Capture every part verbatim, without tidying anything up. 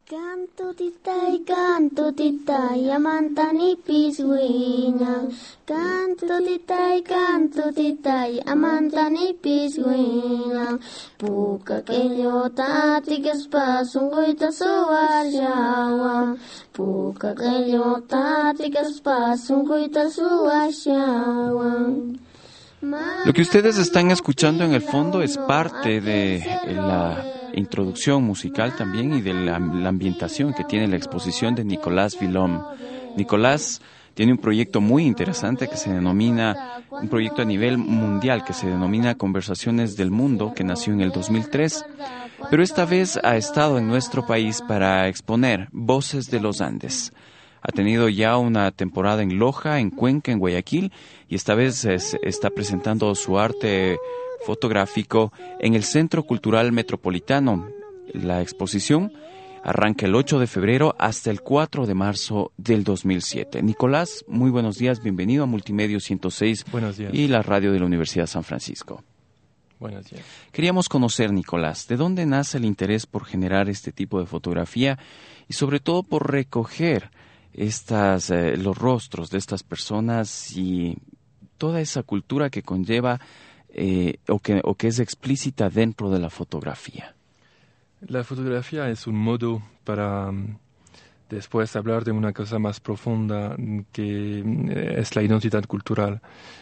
Canto titai, canto titai, amantani pisguiña. Canto titai, canto titai, amantani pisguiña. Puka kelio tati kaspasun goita suashawa. Puka kelio tati kaspasun goita suashawa. Lo que ustedes están escuchando en el fondo es parte de la introducción musical también y de la, la ambientación que tiene la exposición de Nicolás Villaume. Nicolás tiene un proyecto muy interesante que se denomina, un proyecto a nivel mundial que se denomina Conversaciones del Mundo, que nació en el dos mil tres, pero esta vez ha estado en nuestro país para exponer Voces de los Andes. Ha tenido ya una temporada en Loja, en Cuenca, en Guayaquil, y esta vez es, está presentando su arte fotográfico en el Centro Cultural Metropolitano. La exposición arranca el ocho de febrero hasta el cuatro de marzo del dos mil siete. Nicolás, muy buenos días, bienvenido a Multimedia ciento seis Buenos días. Y la radio de la Universidad de San Francisco. Buenos días. Queríamos conocer, Nicolás, ¿de dónde nace el interés por generar este tipo de fotografía y sobre todo por recoger estas, eh, los rostros de estas personas y toda esa cultura que conlleva eh, o, que, o que es explícita dentro de la fotografía? La fotografía es un modo para um, después hablar de una cosa más profunda que eh, es la identidad cultural.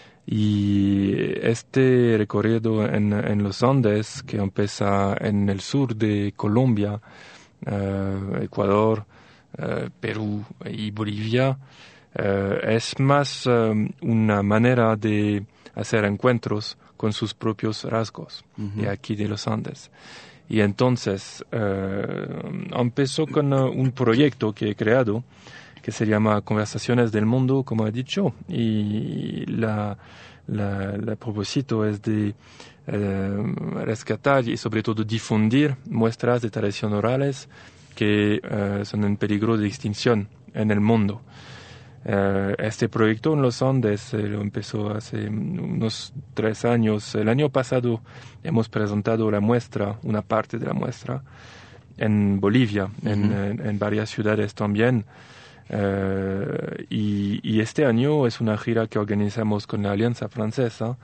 Y este recorrido en, en los Andes, que empieza en el sur de Colombia, uh, Ecuador, uh, Perú y Bolivia, uh, es más um, una manera de hacer encuentros con sus propios rasgos, uh-huh. de aquí de los Andes. Y entonces uh, empezó con uh, un proyecto que he creado que se llama Conversaciones del Mundo, como he dicho, y la, la, la propósito es de uh, rescatar y sobre todo difundir muestras de tradición orales que uh, son en peligro de extinción en el mundo. Uh, este proyecto en los Andes eh, lo empezó hace unos tres años. El año pasado hemos presentado la muestra, una parte de la muestra, en Bolivia, uh-huh. en, en, en varias ciudades también. Uh, y, y este año es una gira que organizamos con la Alianza Francesa.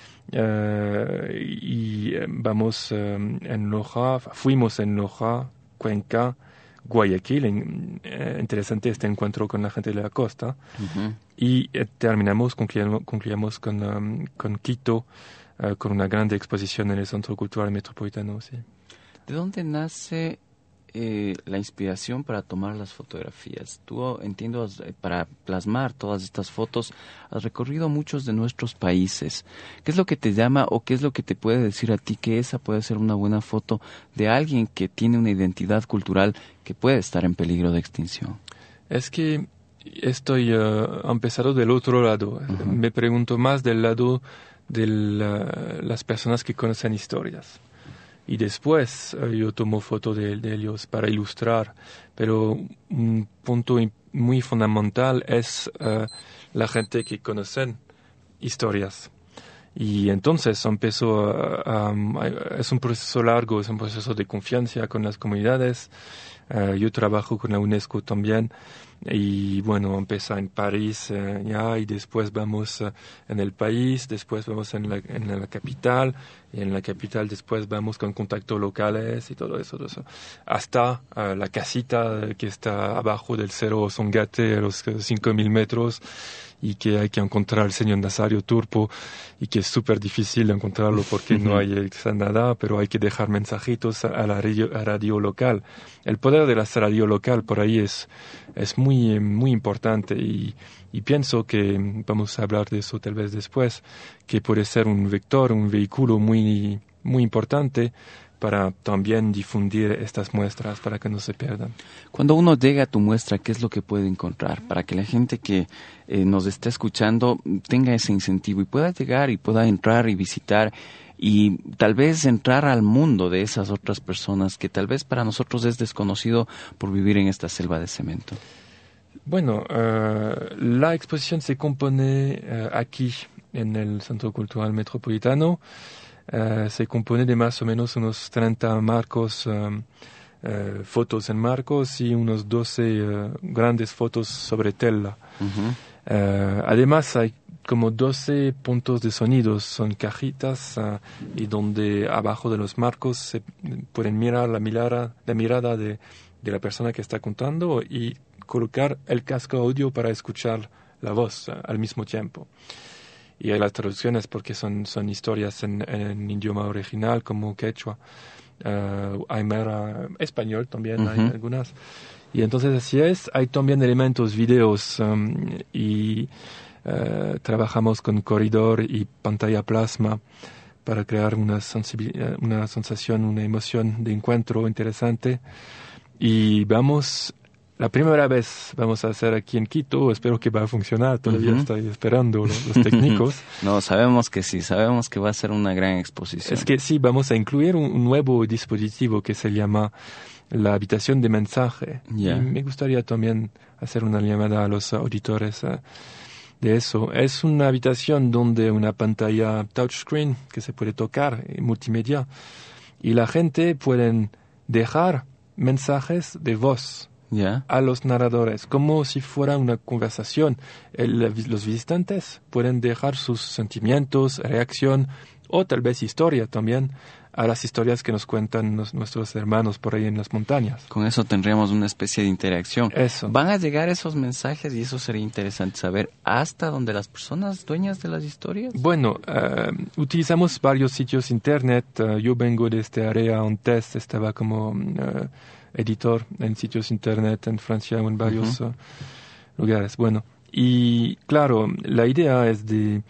Uh, y vamos um, en Loja, fuimos en Loja, Cuenca, Guayaquil, en, eh, interesante este encuentro con la gente de la costa, uh-huh. y eh, terminamos, concluyamos, concluyamos con, um, con Quito, uh, con una grande exposición en el Centro Cultural Metropolitano. Sí. ¿De dónde nace eh, la inspiración para tomar las fotografías? Tú, entiendo, para plasmar todas estas fotos, has recorrido muchos de nuestros países. ¿Qué es lo que te llama o qué es lo que te puede decir a ti que esa puede ser una buena foto de alguien que tiene una identidad cultural que puede estar en peligro de extinción? Es que estoy uh, empezando del otro lado. Uh-huh. Me pregunto más del lado de la, las personas que conocen historias. Y después uh, yo tomo fotos de, de ellos para ilustrar. Pero un punto muy fundamental es uh, la gente que conocen historias. Y entonces empezó a, a, a, es un proceso largo, es un proceso de confianza con las comunidades. Uh, yo trabajo con la UNESCO también y bueno, empieza en París uh, ya y después vamos uh, en el país, después vamos en la, en la capital y en la capital después vamos con contactos locales y todo eso, todo eso. Hasta uh, la casita que está abajo del Cerro Songate a los cinco mil metros y que hay que encontrar al señor Nazario Turpo y que es súper difícil encontrarlo porque no hay nada, pero hay que dejar mensajitos a la radio, a radio local. El poder de la radio local por ahí es, es muy, muy importante y, y pienso que, vamos a hablar de eso tal vez después, que puede ser un vector, un vehículo muy, muy importante para también difundir estas muestras para que no se pierdan. Cuando uno llega a tu muestra, ¿qué es lo que puede encontrar? Para que la gente que eh, nos está escuchando tenga ese incentivo y pueda llegar y pueda entrar y visitar y tal vez entrar al mundo de esas otras personas que tal vez para nosotros es desconocido por vivir en esta selva de cemento. Bueno, uh, la exposición se compone uh, aquí en el Centro Cultural Metropolitano. Uh, se compone de más o menos unos treinta marcos um, uh, fotos en marcos y unos doce uh, grandes fotos sobre tela. Uh-huh. Uh, además hay como doce puntos de sonidos, son cajitas uh, y donde abajo de los marcos se pueden mirar la mirada, la mirada de, de la persona que está contando y colocar el casco audio para escuchar la voz uh, al mismo tiempo. Y hay las traducciones porque son, son historias en, en idioma original como quechua, uh, aymara, español también, uh-huh. hay algunas. Y entonces así es, hay también elementos videos um, y uh, trabajamos con corredor y pantalla plasma para crear una, sensibil- una sensación, una emoción de encuentro interesante. Y vamos, la primera vez vamos a hacer aquí en Quito, espero que va a funcionar, todavía uh-huh. estoy esperando los, los técnicos. No, sabemos que sí, sabemos que va a ser una gran exposición. Es que sí, vamos a incluir un, un nuevo dispositivo que se llama la habitación de mensaje. Yeah. Y me gustaría también hacer una llamada a los auditores uh, de eso. Es una habitación donde una pantalla touchscreen que se puede tocar, multimedia, y la gente puede dejar mensajes de voz yeah. a los narradores, como si fuera una conversación. El, los visitantes pueden dejar sus sentimientos, reacción o tal vez historia también a las historias que nos cuentan los, nuestros hermanos por ahí en las montañas. Con eso tendríamos una especie de interacción. Eso. Van a llegar esos mensajes y eso sería interesante saber hasta donde las personas dueñas de las historias. Bueno, uh, utilizamos varios sitios internet. Uh, yo vengo de este área on test, estaba como uh, editor en sitios internet en Francia o en varios uh-huh. uh, lugares. Bueno, y claro, la idea es de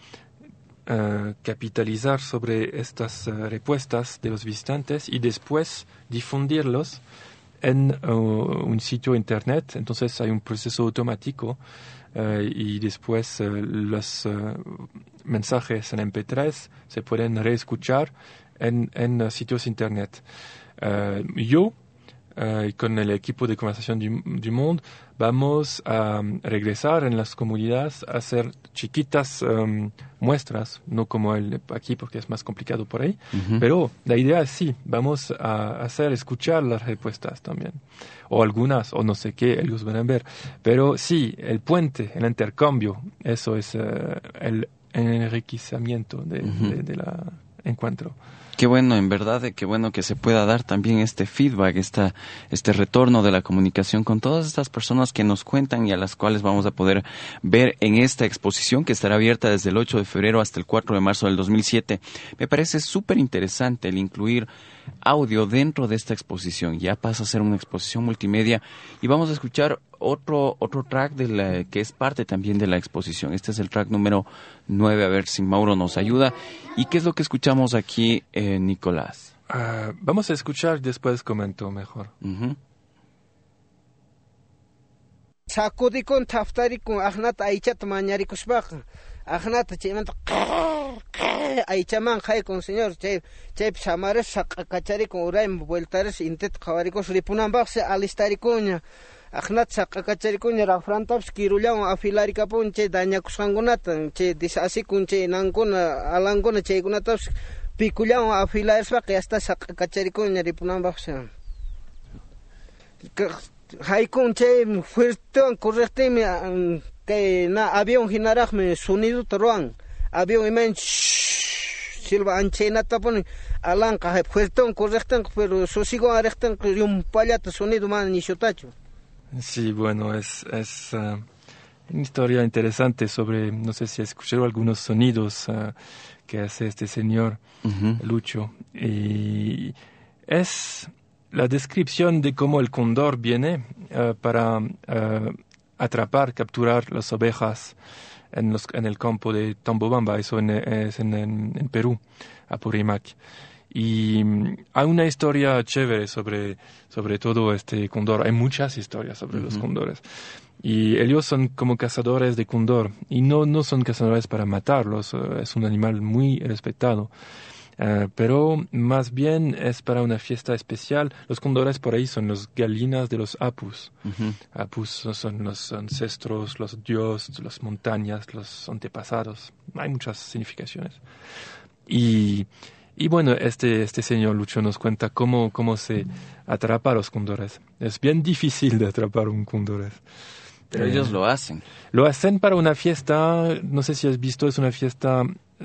Uh, capitalizar sobre estas uh, respuestas de los visitantes y después difundirlos en uh, un sitio internet. Entonces hay un proceso automático uh, y después uh, los uh, mensajes en eme pe tres se pueden reescuchar en, en uh, sitios internet. Uh, yo Uh, con el equipo de conversación du, du Monde vamos a um, regresar en las comunidades a hacer chiquitas um, muestras, no como el aquí porque es más complicado por ahí, uh-huh. pero la idea es sí, vamos a hacer escuchar las respuestas también, o algunas, o no sé qué, ellos van a ver, pero sí, el puente, el intercambio, eso es uh, el enriquecimiento de, uh-huh. de, de la encuentro. Qué bueno, en verdad, qué bueno que se pueda dar también este feedback, esta, este retorno de la comunicación con todas estas personas que nos cuentan y a las cuales vamos a poder ver en esta exposición que estará abierta desde el ocho de febrero hasta el cuatro de marzo del dos mil siete. Me parece súper interesante el incluir audio dentro de esta exposición. Ya pasa a ser una exposición multimedia y vamos a escuchar otro otro track de la, que es parte también de la exposición. Este es el track número nueve, a ver si Mauro nos ayuda. ¿Y qué es lo que escuchamos aquí, eh, Nicolás? Uh, vamos a escuchar, después comento mejor. Uh-huh. Sakudikun taftarikun ahnata aichat mañarikushbaq ahnata chimanta aichaman haykun señor chay chay samares saqakacharikun uraym vueltares intet qawarikun ripunanbaqse alistarikuña ahnat saqakacharikuña rafrantaps kirullawan afilarikapun chay dañakusqankunata chay disasikun chay nankuna alankuna chaykunataps pikullawan afilaresbaq hasta saqakacharikuña ripunanbaqse haykun chay fuertewan correcteme que na avión hinaraqmi sonido ruan avión iman silva anchenata pon alanqa hay fuertewan correctan pero sosigo arrectan un pallata sonido man ni shotacho. Sí, bueno, es es uh, una historia interesante sobre, no sé si escucharon algunos sonidos uh, que hace este señor uh-huh. Lucho, y es la descripción de cómo el cóndor viene uh, para uh, atrapar, capturar las ovejas en, los, en el campo de Tambobamba, eso en, es en, en, en Perú, Apurímac. Y um, hay una historia chévere sobre, sobre todo este cóndor. Hay muchas historias sobre uh-huh. los cóndores. Y ellos son como cazadores de cóndor. Y no, no son cazadores para matarlos, uh, es un animal muy respetado. Uh, pero más bien es para una fiesta especial. Los cóndores por ahí son los galinas de los apus. Uh-huh. Apus son los ancestros, los dioses, las montañas, los antepasados. Hay muchas significaciones. Y Y bueno, este, este señor Lucho nos cuenta cómo, cómo se atrapa a los cóndores. Es bien difícil de atrapar un cóndor. Pero eh, ellos lo hacen. Lo hacen para una fiesta, no sé si has visto, es una fiesta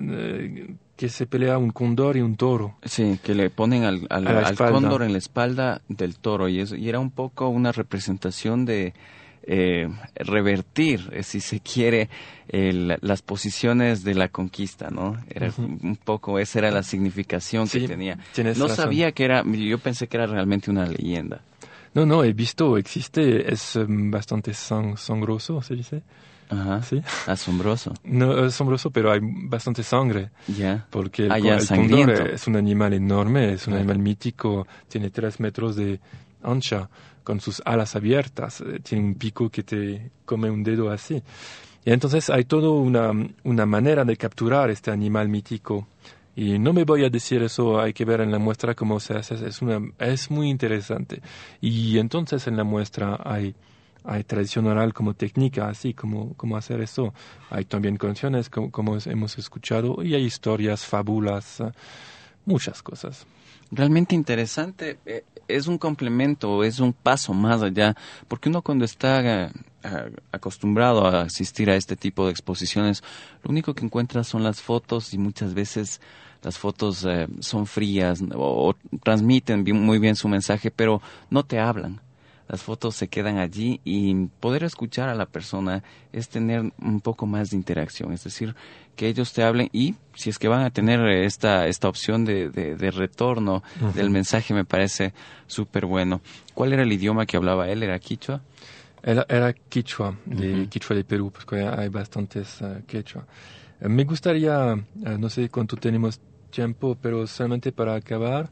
eh, que se pelea un cóndor y un toro. Sí, que le ponen al, al, al cóndor en la espalda del toro. Y, es, y era un poco una representación de eh, revertir, eh, si se quiere, el, las posiciones de la conquista, ¿no? Era uh-huh. un poco, esa era la significación sí, que tenía. No razón. sabía que era, yo pensé que era realmente una leyenda. No, no, he visto, existe, es um, bastante sang, sangroso, ¿se dice? Ajá, ¿sí? Asombroso. No, asombroso, pero hay bastante sangre. Ya. Yeah. Porque el, ah, ya, el cóndor es un animal enorme, es un yeah. animal mítico, tiene tres metros de ancha, con sus alas abiertas, tiene un pico que te come un dedo así. Y entonces hay toda una, una manera de capturar este animal mítico. Y no me voy a decir eso, hay que ver en la muestra cómo se hace, es, una, es muy interesante. Y entonces en la muestra hay, hay tradición oral como técnica, así como, como hacer eso. Hay también canciones como, como hemos escuchado y hay historias, fábulas, muchas cosas. Realmente interesante, es un complemento, es un paso más allá, porque uno cuando está acostumbrado a asistir a este tipo de exposiciones, lo único que encuentra son las fotos y muchas veces las fotos eh, son frías o, o transmiten bien, muy bien su mensaje, pero no te hablan. Las fotos se quedan allí y poder escuchar a la persona es tener un poco más de interacción, es decir, que ellos te hablen y si es que van a tener esta esta opción de, de, de retorno uh-huh. del mensaje me parece súper bueno. ¿Cuál era el idioma que hablaba él? ¿Era quichua? Era, era quichua, de uh-huh. quichua de Perú, porque hay bastantes uh, quichua. Uh, me gustaría, uh, no sé cuánto tenemos tiempo, pero solamente para acabar,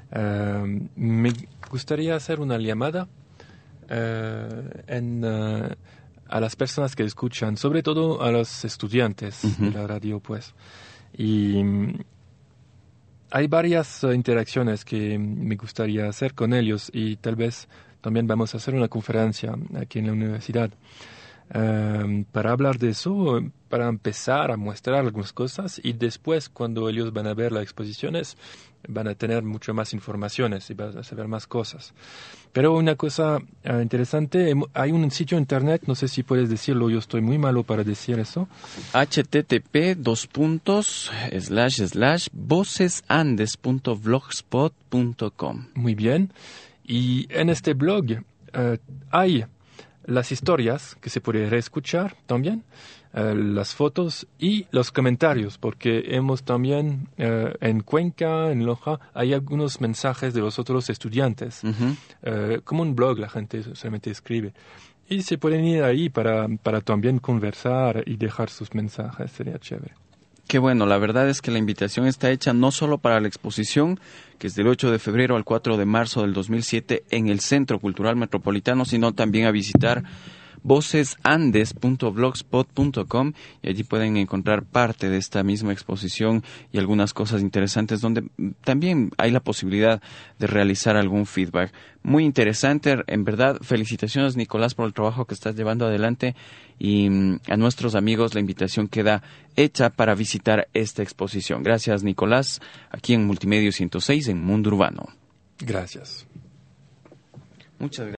uh, me gustaría hacer una llamada Uh, en, uh, a las personas que escuchan, sobre todo a los estudiantes uh-huh. de la radio, pues. Y um, hay varias uh, interacciones que me gustaría hacer con ellos y tal vez también vamos a hacer una conferencia aquí en la universidad uh, para hablar de eso, para empezar a mostrar algunas cosas y después cuando ellos van a ver las exposiciones van a tener mucho más informaciones y van a saber más cosas. Pero una cosa uh, interesante, hay un sitio internet, no sé si puedes decirlo, yo estoy muy malo para decir eso. H T T P dos puntos slash slash vocesandes punto blogspot punto com. Muy bien. Y en este blog uh, hay las historias que se puede reescuchar también, uh, las fotos y los comentarios, porque hemos también uh, en Cuenca, en Loja, hay algunos mensajes de los otros estudiantes. Uh-huh. Uh, como un blog, la gente solamente escribe. Y se pueden ir ahí para, para también conversar y dejar sus mensajes, sería chévere. Qué bueno, la verdad es que la invitación está hecha no solo para la exposición, que es del ocho de febrero al cuatro de marzo del dos mil siete en el Centro Cultural Metropolitano, sino también a visitar vocesandes punto blogspot punto com y allí pueden encontrar parte de esta misma exposición y algunas cosas interesantes donde también hay la posibilidad de realizar algún feedback. Muy interesante, en verdad, felicitaciones Nicolás por el trabajo que estás llevando adelante y a nuestros amigos la invitación queda hecha para visitar esta exposición. Gracias Nicolás, aquí en Multimedia ciento seis en Mundo Urbano. Gracias. Muchas gracias.